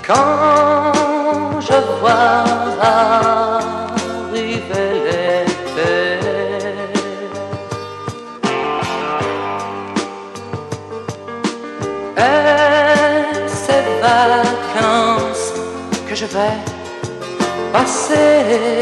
Quand je vois arriver l'été, et ces vacances que je vais passer,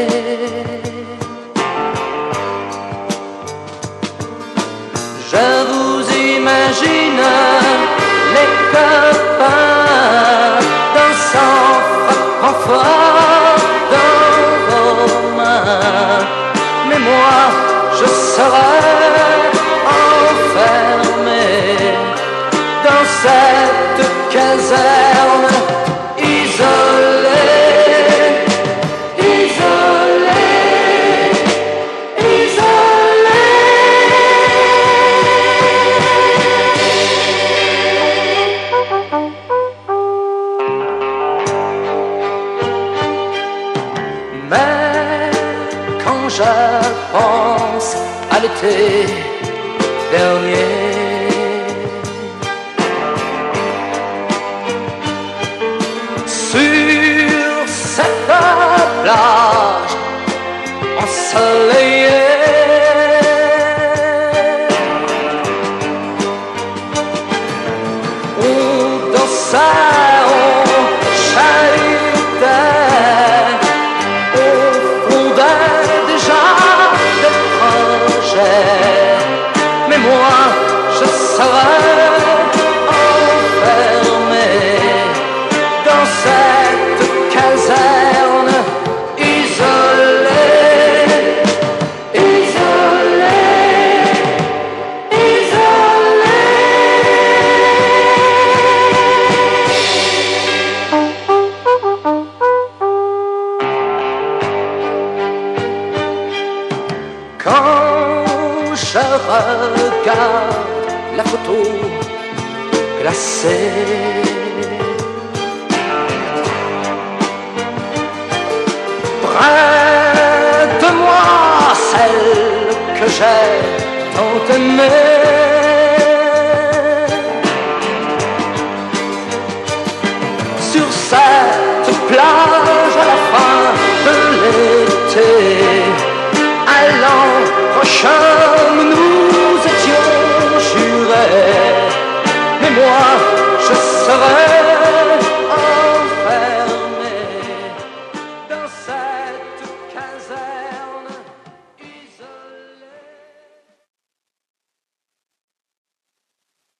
je vous imagine les copains dansant, frappant fort dans vos mains. Mais moi, je serai enfermé dans cette caserne, isolé. Mais quand je pense à l'été dernier, sur cette plage ensoleillée, on dansait, on chahutait, mais moi je serai enfermé dans cette caserne, isolé, isolé, isolé. Quand je regarde la photo glacée, près de moi celle que j'ai tant aimée, sur cette plage à la fin de l'été, à l'an prochain nous étions jurés, mais moi je serai